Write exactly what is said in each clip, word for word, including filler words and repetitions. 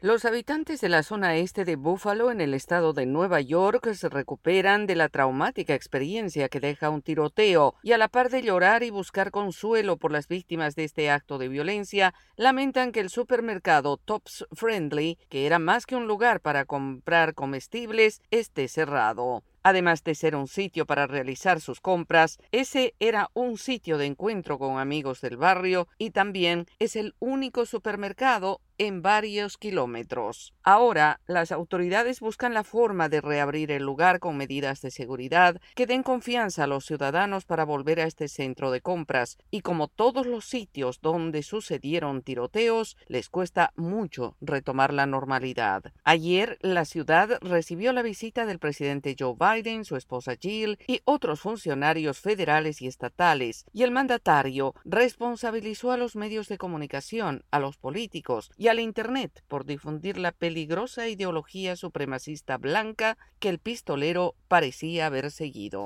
Los habitantes de la zona este de Buffalo, en el estado de Nueva York, se recuperan de la traumática experiencia que deja un tiroteo y, a la par de llorar y buscar consuelo por las víctimas de este acto de violencia, lamentan que el supermercado Tops Friendly, que era más que un lugar para comprar comestibles, esté cerrado. Además de ser un sitio para realizar sus compras, ese era un sitio de encuentro con amigos del barrio y también es el único supermercado en varios kilómetros. Ahora, las autoridades buscan la forma de reabrir el lugar con medidas de seguridad que den confianza a los ciudadanos para volver a este centro de compras, y como todos los sitios donde sucedieron tiroteos, les cuesta mucho retomar la normalidad. Ayer, la ciudad recibió la visita del presidente Joe Biden, su esposa Jill y otros funcionarios federales y estatales, y el mandatario responsabilizó a los medios de comunicación, a los políticos y al Internet por difundir la peligrosa ideología supremacista blanca que el pistolero parecía haber seguido.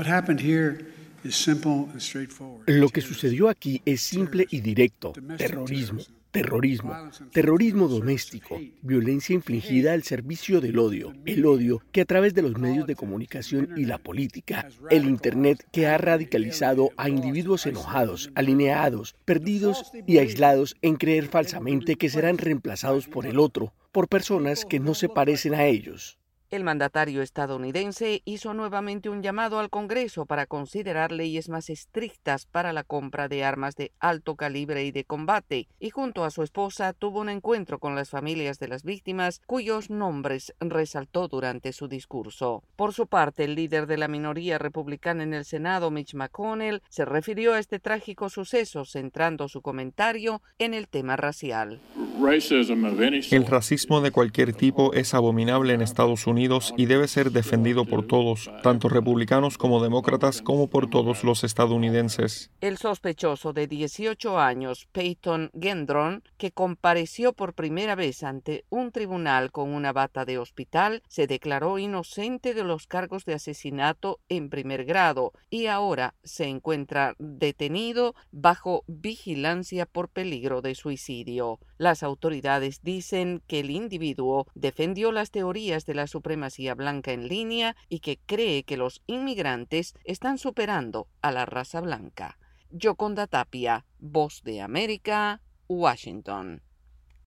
Lo que sucedió aquí es simple y directo: terrorismo, terrorismo, terrorismo doméstico, violencia infligida al servicio del odio, el odio que a través de los medios de comunicación y la política, el Internet que ha radicalizado a individuos enojados, alineados, perdidos y aislados en creer falsamente que serán reemplazados por el otro, por personas que no se parecen a ellos. El mandatario estadounidense hizo nuevamente un llamado al Congreso para considerar leyes más estrictas para la compra de armas de alto calibre y de combate, y junto a su esposa tuvo un encuentro con las familias de las víctimas, cuyos nombres resaltó durante su discurso. Por su parte, el líder de la minoría republicana en el Senado, Mitch McConnell, se refirió a este trágico suceso, centrando su comentario en el tema racial. El racismo de cualquier tipo es abominable en Estados Unidos y debe ser defendido por todos, tanto republicanos como demócratas, como por todos los estadounidenses. El sospechoso de dieciocho años, Peyton Gendron, que compareció por primera vez ante un tribunal con una bata de hospital, se declaró inocente de los cargos de asesinato en primer grado y ahora se encuentra detenido bajo vigilancia por peligro de suicidio. Las autoridades dicen que el individuo defendió las teorías de la supremacía blanca en línea y que cree que los inmigrantes están superando a la raza blanca. Yoconda Tapia, Voz de América, Washington.